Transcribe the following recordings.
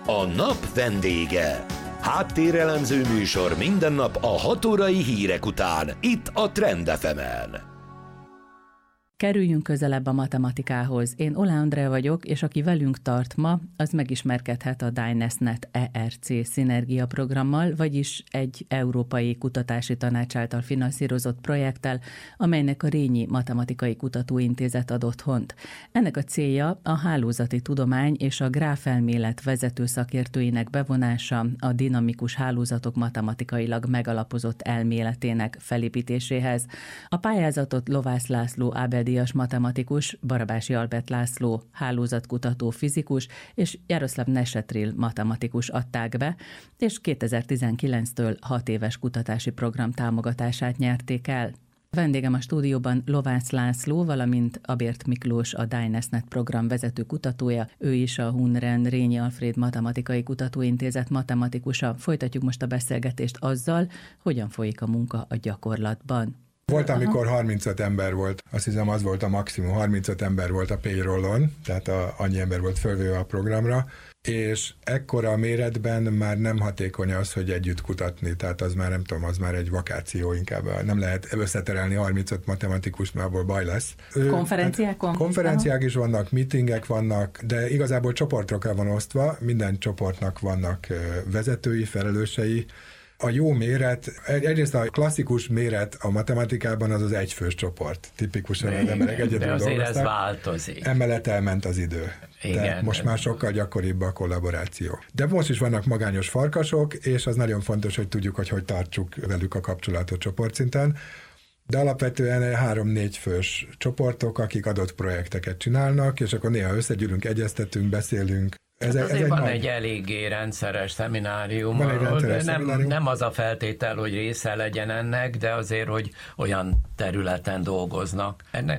A nap vendége. Háttérelemző műsor minden nap a 6 órai hírek után, itt a Trend FM-en. Kerüljünk közelebb a matematikához. Én Ola Andrea vagyok, és aki velünk tart ma, az megismerkedhet a DynaSNet ERC szinergia programmal, vagyis egy európai kutatási tanács által finanszírozott projekttel, amelynek a Rényi Matematikai Kutatóintézet ad otthont. Ennek a célja a hálózati tudomány és a gráfelmélet vezető szakértőinek bevonása a dinamikus hálózatok matematikailag megalapozott elméletének felépítéséhez. A pályázatot Lovász László Ábel-díjas matematikus, Barabási Albert László hálózatkutató fizikus és Jaroszláv Nesetrill matematikus adták be, és 2019-től 6 éves kutatási program támogatását nyerték el. Vendégem a stúdióban Lovász László, valamint Abért Miklós, a DynaSNet program vezető kutatója, ő is a HUNREN Rényi Alfréd Matematikai Kutatóintézet matematikusa. Folytatjuk most a beszélgetést azzal, hogyan folyik a munka a gyakorlatban. Volt, amikor 35 ember volt, azt hiszem az volt a maximum, 35 ember volt a payrollon, tehát annyi ember volt fölvéve a programra, és ekkora méretben már nem hatékony az, hogy együtt kutatni, tehát az már nem tudom, az már egy vakáció inkább, nem lehet összeterelni 35 matematikust, mert abból baj lesz. Konferenciákon? Konferenciák is vannak, meetingek vannak, de igazából csoportokra van osztva, minden csoportnak vannak vezetői, felelősei. A jó méret, egyrészt a klasszikus méret a matematikában az egyfős csoport. Tipikusan az emberek egyedül dolgoztak. De azért ez változik. Emellett elment az idő. Igen, de most már sokkal gyakoribb a kollaboráció. De most is vannak magányos farkasok, és az nagyon fontos, hogy tudjuk, hogy tartsuk velük a kapcsolatot csoportszinten. De alapvetően 3-4 fős csoportok, akik adott projekteket csinálnak, és akkor néha összegyűlünk, egyeztetünk, beszélünk. Van egy eléggé rendszeres szeminárium, nem az a feltétel, hogy része legyen ennek, de azért, hogy olyan területen dolgoznak. Ennek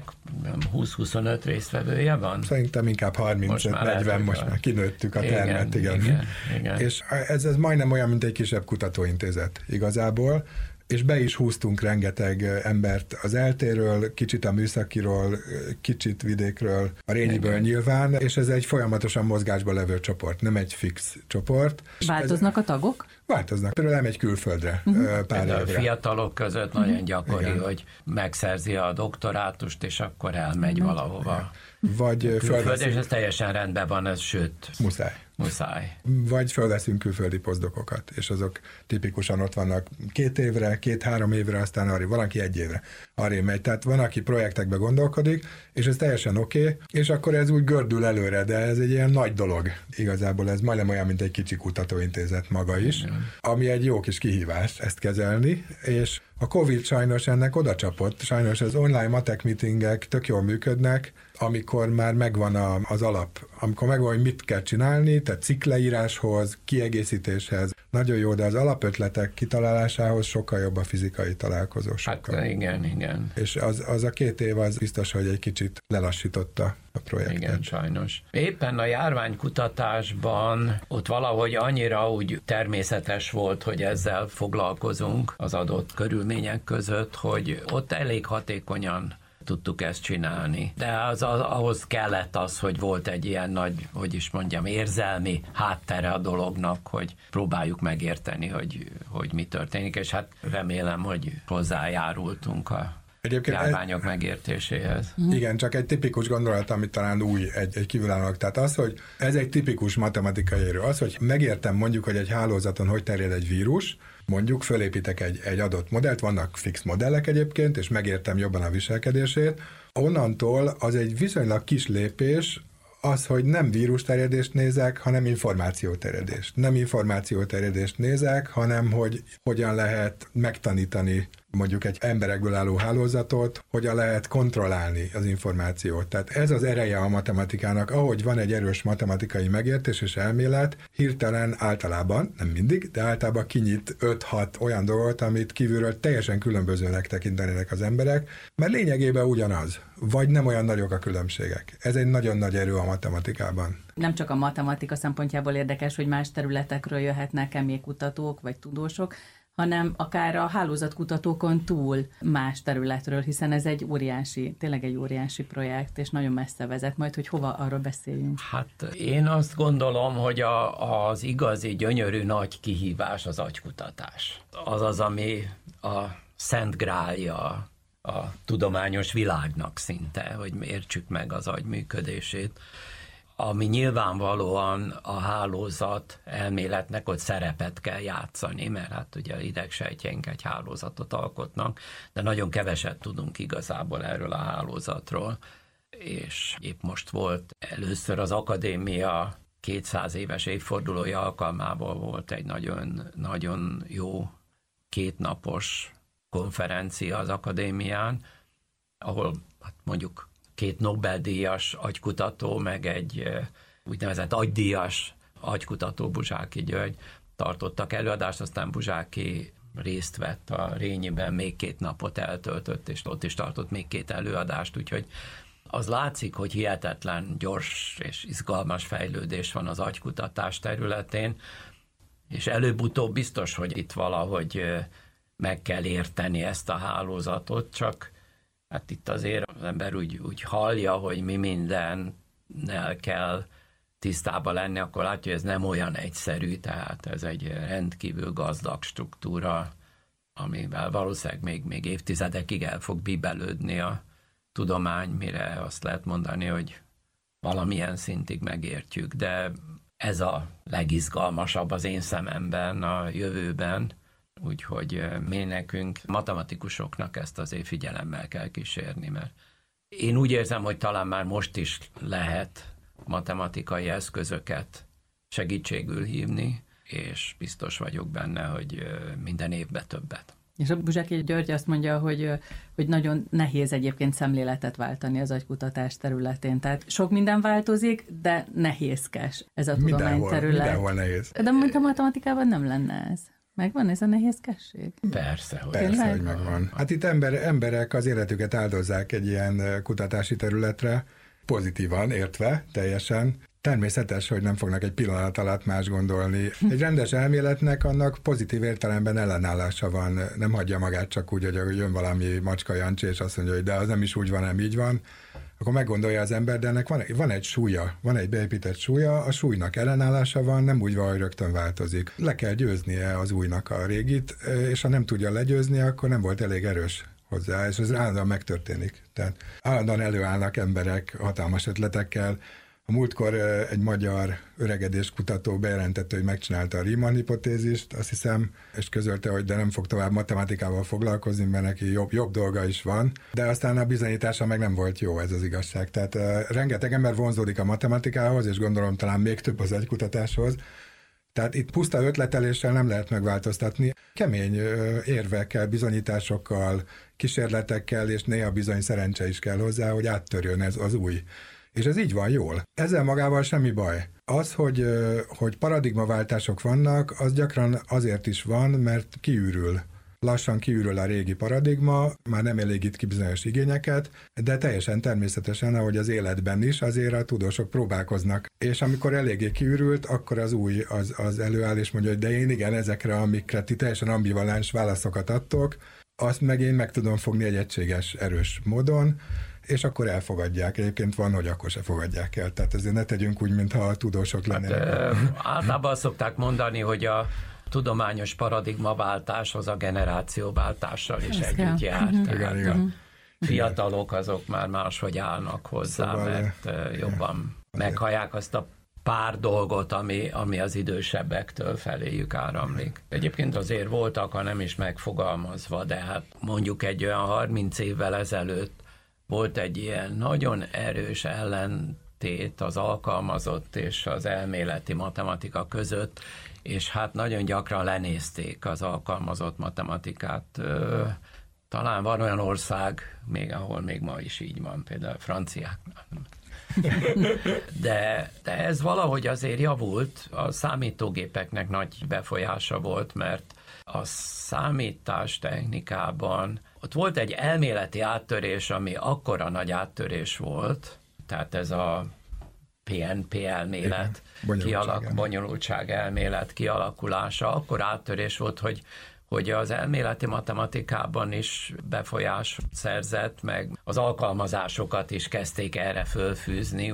20-25 résztvevője van? Szerintem inkább 35-40, most már kinőttük a termet, igen. És ez majdnem olyan, mint egy kisebb kutatóintézet igazából, és be is húztunk rengeteg embert az eltéről, kicsit a műszakiról, kicsit vidékről, a Rényiből nyilván, és ez egy folyamatosan mozgásba levő csoport, nem egy fix csoport. Változnak a tagok? Változnak. Például elmegy külföldre pár évre. A fiatalok között nagyon gyakori, hogy megszerzi a doktorátust, és akkor elmegy valahova. Vagy külföldre, és ez teljesen rendben van, ez sőt. Muszáj. Vagy fölveszünk külföldi posztdokokat, és azok tipikusan ott vannak 2 évre, 2-3 évre, aztán arra, valaki 1 évre arra megy. Tehát van, aki projektekbe gondolkodik, és ez teljesen oké, és akkor ez úgy gördül előre, de ez egy ilyen nagy dolog. Igazából ez majdnem olyan, mint egy kicsi kutatóintézet maga is, ami egy jó kis kihívás ezt kezelni, és a Covid sajnos ennek odacsapott, sajnos az online matek meetingek tök jól működnek, amikor már megvan az alap, amikor megvan, hogy mit kell csinálni, tehát cikkleíráshoz, kiegészítéshez, nagyon jó, de az alapötletek kitalálásához sokkal jobb a fizikai találkozó. Hát igen. És az a 2 év az biztos, hogy egy kicsit lelassította a projektet. Igen, sajnos. Éppen a járványkutatásban ott valahogy annyira úgy természetes volt, hogy ezzel foglalkozunk az adott körülmények között, hogy ott elég hatékonyan tudtuk ezt csinálni. De ahhoz kellett az, hogy volt egy ilyen nagy, érzelmi háttere a dolognak, hogy próbáljuk megérteni, hogy mi történik, és hát remélem, hogy hozzájárultunk a járványok megértéséhez. Igen, csak egy tipikus gondolat, amit talán új, egy kívülállónak. Tehát az, hogy ez egy tipikus matematikai erő. Az, hogy megértem mondjuk, hogy egy hálózaton hogy terjed egy vírus, mondjuk fölépítek egy adott modellt, vannak fix modellek egyébként, és megértem jobban a viselkedését. Onnantól az egy viszonylag kis lépés, az, hogy nem vírusterjedést nézek, hanem információterjedést. Nem információterjedést nézek, hanem hogy hogyan lehet megtanítani mondjuk egy emberekből álló hálózatot, hogyan lehet kontrollálni az információt. Tehát ez az ereje a matematikának, ahogy van egy erős matematikai megértés és elmélet, hirtelen általában, nem mindig, de általában kinyit 5-6 olyan dolgot, amit kívülről teljesen különbözőnek tekintenének az emberek, mert lényegében ugyanaz, vagy nem olyan nagyok a különbségek. Ez egy nagyon nagy erő a matematikában. Nem csak a matematika szempontjából érdekes, hogy más területekről jöhetnek kutatók vagy tudósok, hanem akár a hálózatkutatókon túl más területről, hiszen ez egy óriási, tényleg egy óriási projekt, és nagyon messze vezet, majd hogy hova, arról beszéljünk. Hát én azt gondolom, hogy az igazi, gyönyörű nagy kihívás az agykutatás. Az, ami a szent grálja a tudományos világnak szinte, hogy értsük meg az agy működését, ami nyilvánvalóan a hálózat elméletnek ott szerepet kell játszani, mert hát ugye a idegsejtjeink egy hálózatot alkotnak, de nagyon keveset tudunk igazából erről a hálózatról, és épp most volt először az akadémia 200 éves évfordulója alkalmából volt egy nagyon jó 2 napos konferencia az akadémián, ahol hát mondjuk 2 Nobel-díjas agykutató, meg egy úgynevezett agydíjas agykutató, Buzsáki György tartottak előadást, aztán Buzsáki részt vett a Rényiben, még 2 napot eltöltött, és ott is tartott még 2 előadást, úgyhogy az látszik, hogy hihetetlen gyors és izgalmas fejlődés van az agykutatás területén, és előbb-utóbb biztos, hogy itt valahogy meg kell érteni ezt a hálózatot, csak hát itt azért az ember úgy hallja, hogy mi mindennel kell tisztában lenni, akkor látja, hogy ez nem olyan egyszerű, tehát ez egy rendkívül gazdag struktúra, amivel valószínűleg még évtizedekig el fog bíbelődni a tudomány, mire azt lehet mondani, hogy valamilyen szintig megértjük, de ez a legizgalmasabb az én szememben a jövőben, úgyhogy mi nekünk, matematikusoknak ezt azért figyelemmel kell kísérni, mert én úgy érzem, hogy talán már most is lehet matematikai eszközöket segítségül hívni, és biztos vagyok benne, hogy minden évben többet. És a Buzsáki György azt mondja, hogy nagyon nehéz egyébként szemléletet váltani az agykutatás területén. Tehát sok minden változik, de nehézkes ez a tudományterület. Mindenhol nehéz. De mondta, matematikában nem lenne ez. Megvan ez a nehézkesség? Persze, hogy megvan. Hát itt emberek az életüket áldozzák egy ilyen kutatási területre, pozitívan értve, teljesen. Természetes, hogy nem fognak egy pillanat alatt más gondolni. Egy rendes elméletnek annak pozitív értelemben ellenállása van. Nem hagyja magát csak úgy, hogy jön valami macska Jancsi, és azt mondja, hogy de az nem is úgy van, nem így van. Akkor meggondolja az ember, de ennek van egy súlya, van egy beépített súlya, a súlynak ellenállása van, nem úgy van, hogy rögtön változik. Le kell győznie az újnak a régit, és ha nem tudja legyőzni, akkor nem volt elég erős hozzá, és ez állandóan megtörténik. Tehát állandóan előállnak emberek hatalmas ötletekkel. A múltkor egy magyar öregedéskutató bejelentette, hogy megcsinálta a Riemann-hipotézist, azt hiszem, és közölte, hogy de nem fog tovább matematikával foglalkozni, mert neki jobb dolga is van, de aztán a bizonyítása meg nem volt jó, ez az igazság. Tehát rengeteg ember vonzódik a matematikához, és gondolom talán még több az agykutatáshoz. Tehát itt puszta ötleteléssel nem lehet megváltoztatni. Kemény érvekkel, bizonyításokkal, kísérletekkel, és néha bizony szerencse is kell hozzá, hogy áttörjön ez az új. És ez így van jól. Ezzel magával semmi baj. Az, hogy paradigmaváltások vannak, az gyakran azért is van, mert kiürül. Lassan kiürül a régi paradigma, már nem elégít ki bizonyos igényeket, de teljesen természetesen, ahogy az életben is, azért a tudósok próbálkoznak. És amikor eléggé kiürült, akkor az új az előáll, és mondja, hogy de én igen, ezekre, amikre ti teljesen ambivalens válaszokat adtok, azt meg én meg tudom fogni egy egységes, erős módon, és akkor elfogadják. Egyébként van, hogy akkor se fogadják el. Tehát ezért ne tegyünk úgy, mintha a tudósok lennének. Általában szokták mondani, hogy a tudományos paradigmaváltás az a generációváltással is együtt jár. Igen. Fiatalok azok már máshogy állnak hozzá, szóval mert jobban meghallják azt a pár dolgot, ami az idősebbektől feléjük áramlik. Egyébként azért voltak, ha nem is megfogalmazva, de hát mondjuk egy olyan 30 évvel ezelőtt volt egy ilyen nagyon erős ellentét az alkalmazott és az elméleti matematika között, és hát nagyon gyakran lenézték az alkalmazott matematikát. Talán van olyan ország, ahol még ma is így van, például franciáknál. De ez valahogy azért javult, a számítógépeknek nagy befolyása volt, mert a számítástechnikában ott volt egy elméleti áttörés, ami akkora nagy áttörés volt, tehát ez a PNP elmélet, bonyolultság elmélet kialakulása, akkor áttörés volt, hogy az elméleti matematikában is befolyás szerzett, meg az alkalmazásokat is kezdték erre fölfűzni,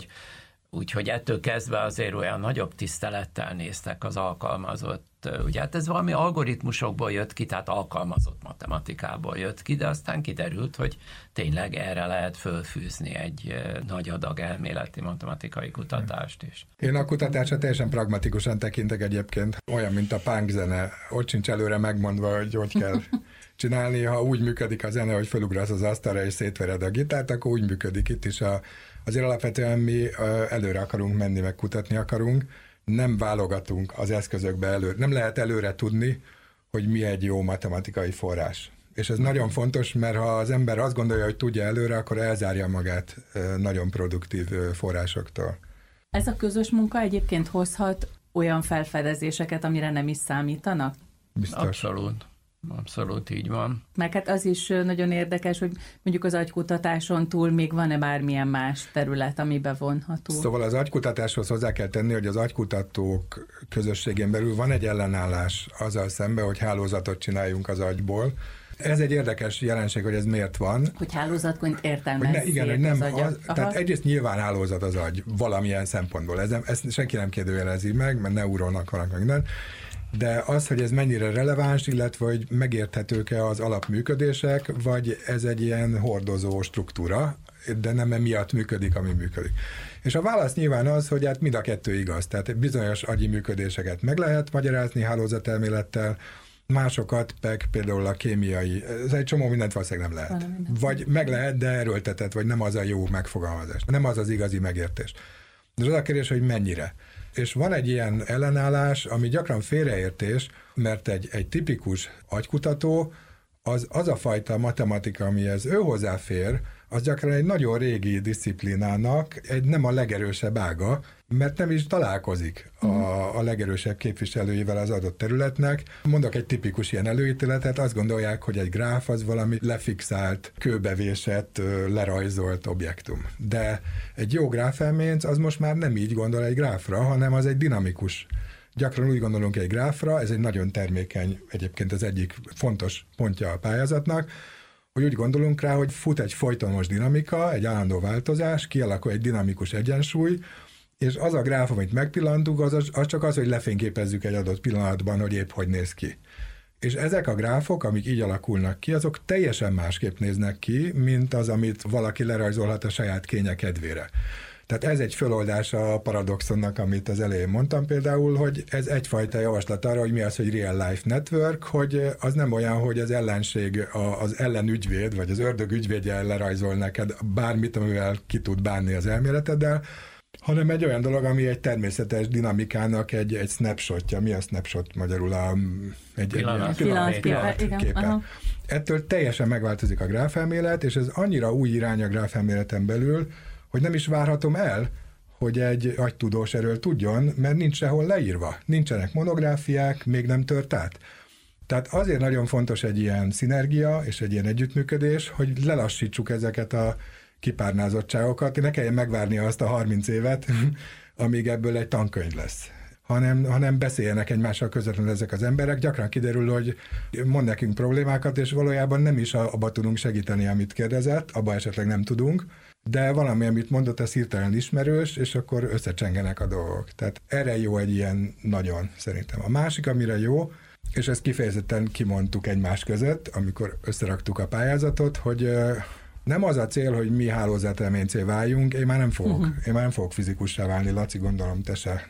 úgyhogy ettől kezdve azért olyan nagyobb tisztelettel néztek az alkalmazott. Ugye hát ez valami algoritmusokból jött ki, tehát alkalmazott matematikából jött ki, de aztán kiderült, hogy tényleg erre lehet fölfűzni egy nagy adag elméleti matematikai kutatást is. Én a kutatásra teljesen pragmatikusan tekintek egyébként, olyan, mint a punk zene. Ott sincs előre megmondva, hogy kell csinálni. Ha úgy működik a zene, hogy felugrasz az asztalra és szétvered a gitárt, akkor úgy működik itt is. Azért alapvetően mi előre akarunk menni, meg kutatni akarunk, nem válogatunk az eszközökbe előre. Nem lehet előre tudni, hogy mi egy jó matematikai forrás. És ez nagyon fontos, mert ha az ember azt gondolja, hogy tudja előre, akkor elzárja magát nagyon produktív forrásoktól. Ez a közös munka egyébként hozhat olyan felfedezéseket, amire nem is számítanak? Biztos. Abszolút így van. Meg hát az is nagyon érdekes, hogy mondjuk az agykutatáson túl még van-e bármilyen más terület, ami bevonható? Szóval az agykutatáshoz hozzá kell tenni, hogy az agykutatók közösségén belül van egy ellenállás azzal szemben, hogy hálózatot csináljunk az agyból. Ez egy érdekes jelenség, hogy ez miért van. Hogy hálózatként értelmezzék igen, hogy nem az agyat. tehát egyrészt nyilván hálózat az agy valamilyen szempontból. Ezt senki nem kérdőjelezi meg, mert neurónak vannak minden. De az, hogy ez mennyire releváns, illetve hogy megérthetők-e az alapműködések, vagy ez egy ilyen hordozó struktúra, de nem emiatt működik, ami működik. És a válasz nyilván az, hogy hát mind a kettő igaz. Tehát bizonyos agyi működéseket meg lehet magyarázni hálózatelmélettel, másokat meg például a kémiai, ez egy csomó mindent valószínűleg nem lehet. Vagy meg lehet, de erőltetett, vagy nem az a jó megfogalmazás. Nem az az igazi megértés. De az a kérdés, hogy mennyire. És van egy ilyen ellenállás, ami gyakran félreértés, mert egy tipikus agykutató, az a fajta matematika, amihez ő hozzáfér, az gyakran egy nagyon régi diszciplinának nem a legerősebb ága, mert nem is találkozik a legerősebb képviselőivel az adott területnek. Mondok egy tipikus ilyen előítéletet, azt gondolják, hogy egy gráf az valami lefixált, kőbevésett, lerajzolt objektum. De egy jó gráfelménc az most már nem így gondol egy gráfra, hanem az egy dinamikus. Gyakran úgy gondolunk egy gráfra, ez egy nagyon termékeny, egyébként az egyik fontos pontja a pályázatnak, hogy úgy gondolunk rá, hogy fut egy folytonos dinamika, egy állandó változás, kialakul egy dinamikus egyensúly, és az a gráf, amit megpillantunk, az csak az, hogy lefényképezzük egy adott pillanatban, hogy épp hogy néz ki. És ezek a gráfok, amik így alakulnak ki, azok teljesen másképp néznek ki, mint az, amit valaki lerajzolhat a saját kénye kedvére. Tehát ez egy föloldása a paradoxonnak, amit az elején mondtam például, hogy ez egyfajta javaslat arra, hogy mi az, hogy real life network, hogy az nem olyan, hogy az ellenség, az ellenügyvéd, vagy az ördög ügyvédje lerajzol neked bármit, amivel ki tud bánni az elméleteddel, hanem egy olyan dolog, ami egy természetes dinamikának egy snapshotja. Mi a snapshot magyarul? Egy pillanatképe. Ettől teljesen megváltozik a gráfelmélet, és ez annyira új irány a gráfelméleten belül, hogy nem is várhatom el, hogy egy agytudós erről tudjon, mert nincs sehol leírva. Nincsenek monográfiák, még nem tört át. Tehát azért nagyon fontos egy ilyen szinergia és egy ilyen együttműködés, hogy lelassítsuk ezeket a kipárnázottságokat, ne kelljen megvárni azt a 30 évet, amíg ebből egy tankönyv lesz. Hanem beszéljenek egymással közvetlenül ezek az emberek. Gyakran kiderül, hogy mond nekünk problémákat, és valójában nem is abba tudunk segíteni, amit kérdezett, abba esetleg nem tudunk, de valami, amit mondott, az hirtelen ismerős, és akkor összecsengenek a dolgok. Tehát erre jó egy ilyen nagyon, szerintem. A másik, amire jó, és ezt kifejezetten kimondtuk egymás között, amikor összeraktuk a pályázatot, hogy nem az a cél, hogy mi hálózatelméncé váljunk, én már nem fogok fizikussá válni, Laci, gondolom, te se.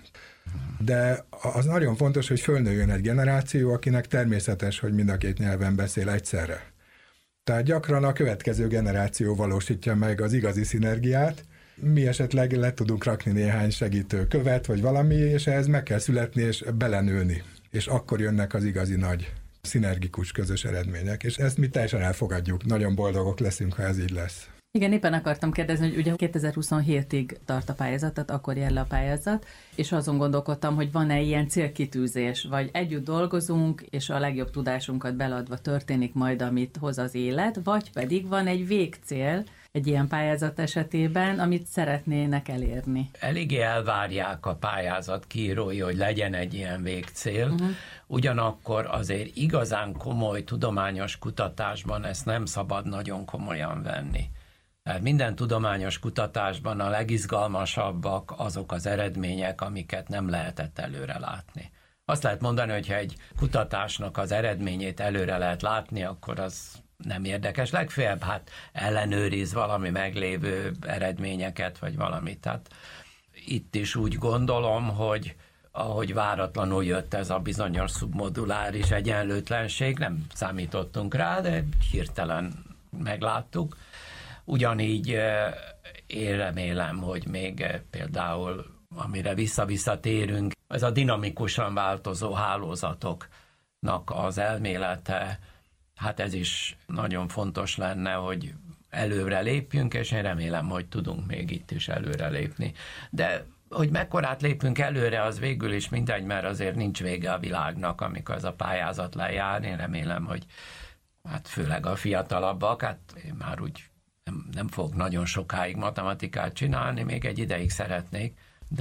De az nagyon fontos, hogy fölnőjön egy generáció, akinek természetes, hogy mind a két nyelven beszél egyszerre. Tehát gyakran a következő generáció valósítja meg az igazi szinergiát, mi esetleg le tudunk rakni néhány segítő követ, vagy valami, és ehhez meg kell születni és belenőni. És akkor jönnek az igazi nagy szinergikus közös eredmények, és ezt mi teljesen elfogadjuk. Nagyon boldogok leszünk, ha ez így lesz. Igen, éppen akartam kérdezni, hogy ugye 2027-ig tart a pályázat, tehát akkor jel le a pályázat, és azon gondolkodtam, hogy van-e ilyen célkitűzés, vagy együtt dolgozunk, és a legjobb tudásunkat beladva történik majd, amit hoz az élet, vagy pedig van egy végcél, egy ilyen pályázat esetében, amit szeretnének elérni? Eléggé elvárják a pályázat kiírói, hogy legyen egy ilyen végcél, ugyanakkor azért igazán komoly tudományos kutatásban ezt nem szabad nagyon komolyan venni. Tehát minden tudományos kutatásban a legizgalmasabbak azok az eredmények, amiket nem lehetett előre látni. Azt lehet mondani, hogy ha egy kutatásnak az eredményét előre lehet látni, akkor az nem érdekes. Legfeljebb ellenőriz valami meglévő eredményeket, vagy valamit. Tehát itt is úgy gondolom, hogy ahogy váratlanul jött ez a bizonyos szubmoduláris egyenlőtlenség, nem számítottunk rá, de hirtelen megláttuk. Ugyanígy én remélem, hogy még például, amire visszatérünk, ez a dinamikusan változó hálózatoknak az elmélete, ez is nagyon fontos lenne, hogy előre lépjünk, és én remélem, hogy tudunk még itt is előre lépni. De hogy mekkorát lépünk előre, az végül is mindegy, mert azért nincs vége a világnak, amikor ez a pályázat lejár. Én remélem, hogy főleg a fiatalabbak, én már úgy nem fogok nagyon sokáig matematikát csinálni, még egy ideig szeretnék,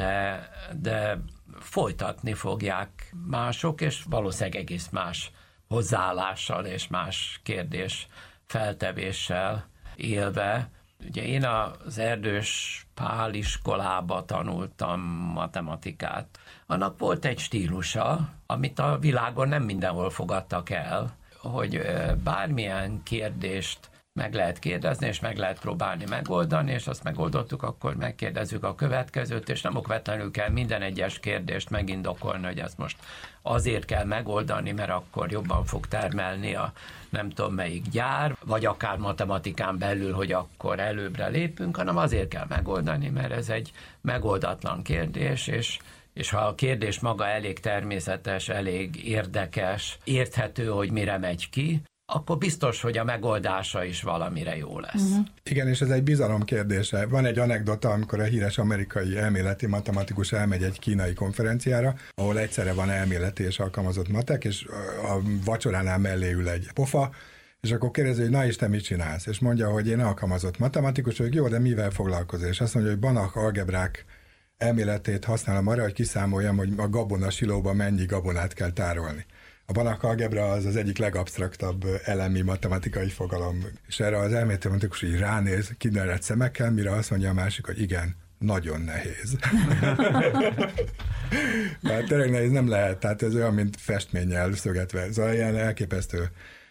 de folytatni fogják mások, és valószínűleg egész más hozzáállással és más kérdés feltevéssel élve. Ugye én az Erdős Pál iskolába tanultam matematikát. Annak volt egy stílusa, amit a világon nem mindenhol fogadtak el, hogy bármilyen kérdést meg lehet kérdezni, és meg lehet próbálni megoldani, és azt megoldottuk, akkor megkérdezzük a következőt, és nem okvetlenül kell minden egyes kérdést megindokolni, hogy ezt most azért kell megoldani, mert akkor jobban fog termelni a nem tudom melyik gyár, vagy akár matematikán belül, hogy akkor előbbre lépünk, hanem azért kell megoldani, mert ez egy megoldatlan kérdés, és ha a kérdés maga elég természetes, elég érdekes, érthető, hogy mire megy ki, akkor biztos, hogy a megoldása is valamire jó lesz. Igen, és ez egy bizalom kérdése. Van egy anekdota, amikor a híres amerikai elméleti matematikus elmegy egy kínai konferenciára, ahol egyszerre van elméleti és alkalmazott matek, és a vacsoránál mellé ül egy pofa, és akkor kérdezi, hogy na és te mit csinálsz? És mondja, hogy én alkalmazott matematikus vagyok, jó, de mivel foglalkozol? És azt mondja, hogy Banach algebrák elméletét használom arra, hogy kiszámoljam, hogy a gabona silóban mennyi gabonát kell tárolni. A Banach algebra az egyik legabsztraktabb elemi matematikai fogalom. És erre az elméleti matematikus így ránéz, kiderült szemekkel, mire azt mondja a másik, hogy igen, nagyon nehéz. Mert tényleg nehéz nem lehet, tehát ez olyan, mint festménnyel szögetve. Szóval ilyen elképesztő.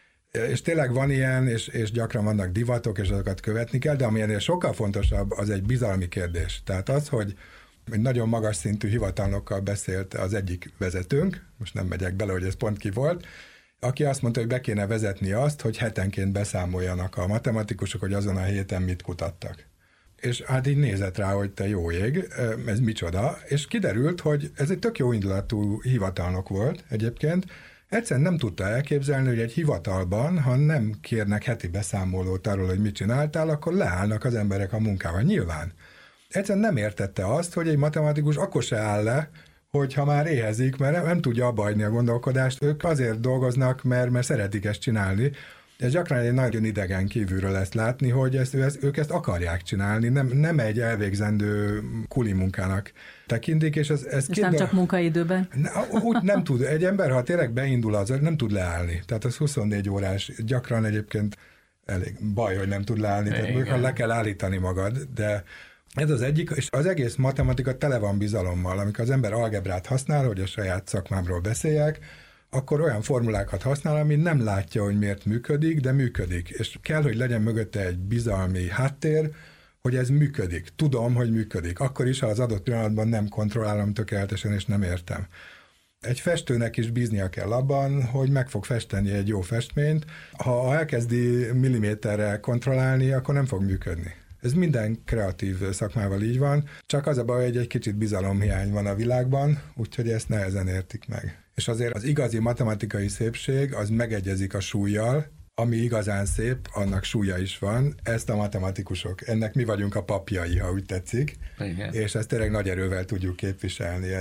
És tényleg van ilyen, és gyakran vannak divatok, és azokat követni kell, de ami ennél sokkal fontosabb, az egy bizalmi kérdés. Tehát az, hogy egy nagyon magas szintű hivatalnokkal beszélt az egyik vezetőnk, most nem megyek bele, hogy ez pont ki volt, aki azt mondta, hogy be kéne vezetni azt, hogy hetenként beszámoljanak a matematikusok, hogy azon a héten mit kutattak. És így nézett rá, hogy te jó ég, ez micsoda, és kiderült, hogy ez egy tök jó indulatú hivatalnok volt egyébként, egyszerűen nem tudta elképzelni, hogy egy hivatalban, ha nem kérnek heti beszámolót arról, hogy mit csináltál, akkor leállnak az emberek a munkával. Nyilván. Egyszerűen nem értette azt, hogy egy matematikus akkor se áll le, hogyha már éhezik, mert nem tudja abbahagyni a gondolkodást. Ők azért dolgoznak, mert szeretik ezt csinálni. Ez gyakran egy nagyon idegen kívülről ezt látni, hogy ők ezt akarják csinálni, nem egy elvégzendő kuli munkának tekintik, és ez nem csak munkaidőben? Úgy nem tud. Egy ember, ha tényleg beindul, az nem tud leállni. Tehát az 24 órás, gyakran egyébként elég baj, hogy nem tud leállni, tehát le kell állítani magad, de ez az egyik, és az egész matematika tele van bizalommal. Amikor az ember algebrát használ, hogy a saját szakmámról beszéljek, akkor olyan formulákat használ, ami nem látja, hogy miért működik, de működik. És kell, hogy legyen mögötte egy bizalmi háttér, hogy ez működik. Tudom, hogy működik. Akkor is, ha az adott pillanatban nem kontrollálom tökéletesen, és nem értem. Egy festőnek is bíznia kell abban, hogy meg fog festeni egy jó festményt. Ha elkezdi milliméterre kontrollálni, akkor nem fog működni. Ez minden kreatív szakmával így van, csak az a baj, hogy egy kicsit bizalomhiány van a világban, úgyhogy ezt nehezen értik meg. És azért az igazi matematikai szépség az megegyezik a súllyal, ami igazán szép, annak súlya is van, ezt a matematikusok. Ennek mi vagyunk a papjai, ha úgy tetszik, igen. És ezt tényleg nagy erővel tudjuk képviselni.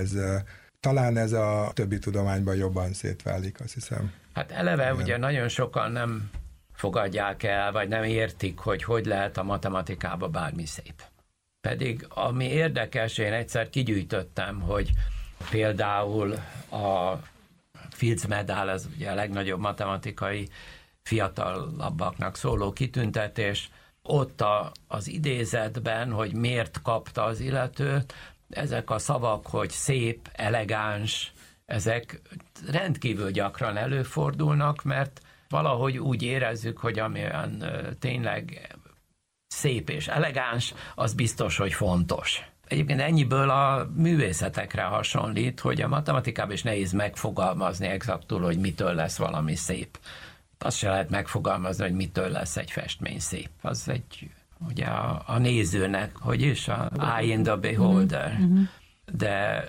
Talán ez a többi tudományban jobban szétválik, azt hiszem. Hát eleve igen. Ugye nagyon sokan nem fogadják el, vagy nem értik, hogy lehet a matematikában bármi szép. Pedig ami érdekes, én egyszer kigyűjtöttem, hogy például a Fields Medal, ez ugye a legnagyobb matematikai fiatalabbaknak szóló kitüntetés, ott az idézetben, hogy miért kapta az illető, ezek a szavak, hogy szép, elegáns, ezek rendkívül gyakran előfordulnak, mert valahogy úgy érezzük, hogy amilyen tényleg szép és elegáns, az biztos, hogy fontos. Egyébként ennyiből a művészetekre hasonlít, hogy a matematikában is nehéz megfogalmazni exaktul, hogy mitől lesz valami szép. Azt se lehet megfogalmazni, hogy mitől lesz egy festmény szép. Az egy, ugye a nézőnek, hogy is, a eye in the beholder. De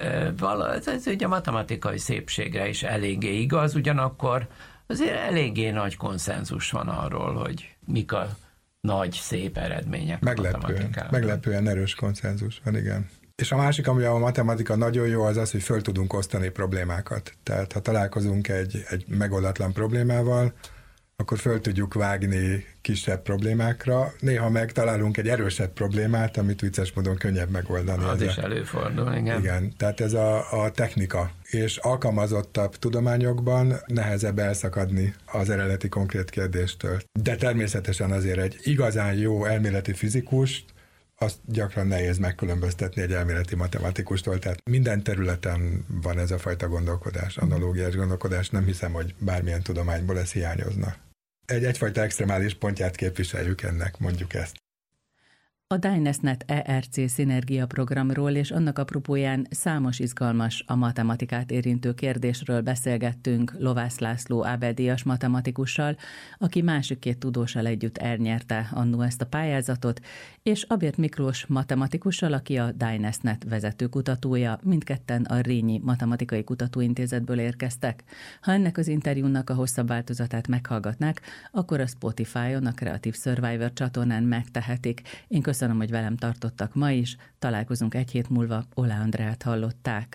ez ugye a matematikai szépségre is eléggé igaz, ugyanakkor azért eléggé nagy konszenzus van arról, hogy mik a nagy, szép eredmények. Meglepően erős konszenzus van, igen. És a másik, ami a matematika nagyon jó, az az, hogy föl tudunk osztani problémákat. Tehát ha találkozunk egy megoldatlan problémával, akkor föl tudjuk vágni kisebb problémákra. Néha megtalálunk egy erősebb problémát, amit vicces módon könnyebb megoldani. Az is előfordul, igen. Igen, tehát ez a technika. És alkalmazottabb tudományokban nehezebb elszakadni az eredeti konkrét kérdéstől. De természetesen azért egy igazán jó elméleti fizikust azt gyakran nehéz megkülönböztetni egy elméleti matematikustól, tehát minden területen van ez a fajta gondolkodás, analógiás gondolkodás, nem hiszem, hogy bármilyen tudományból ez hiányozna. Egyfajta extremális pontját képviseljük ennek, mondjuk ezt. A DynaSnet ERC szinergia programról és annak apropóján számos izgalmas, a matematikát érintő kérdésről beszélgettünk Lovász László Ábel-díjas matematikussal, aki másik 2 tudóssal együtt elnyerte annó ezt a pályázatot, és Abért Miklós matematikussal, aki a DynaSnet vezető kutatója, mindketten a Rényi Matematikai Kutatóintézetből érkeztek. Ha ennek az interjúnak a hosszabb változatát meghallgatnák, akkor a Spotify-on, a Creative Survivor csatornán megtehetik. Én köszönöm, hogy velem tartottak ma is. Találkozunk egy hét múlva. Oláh Andreát hallották.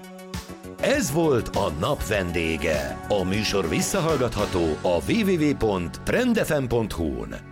Ez volt a nap vendége. A műsor visszahallgatható a www.trendfm.hu-n.